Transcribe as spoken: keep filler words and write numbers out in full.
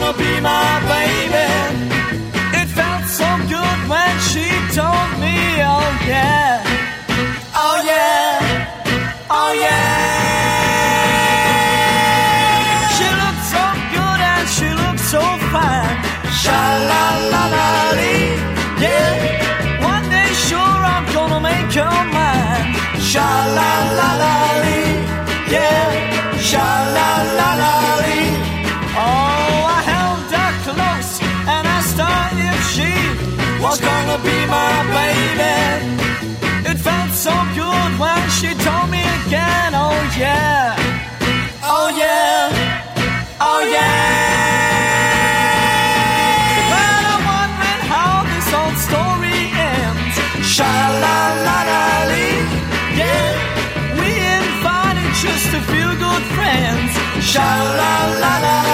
gonna be my baby. It felt so good when she told me, oh yeah, oh yeah, oh yeah. She looked so good and she looked so fine. Sha-la-la-la-lee, yeah. One day sure I'm gonna make her mine. Sha-la-la-la-lee, yeah. Sha-la-la-la-lee. Oh, I held her close and asked her if she was gonna be my baby. It felt so good when she told me again, oh yeah, oh yeah, oh yeah. Well, I'm wondering how this old story ends. Sha-la-la-la-lee, yeah. We invited just a few good friends. Sha-la-la-la.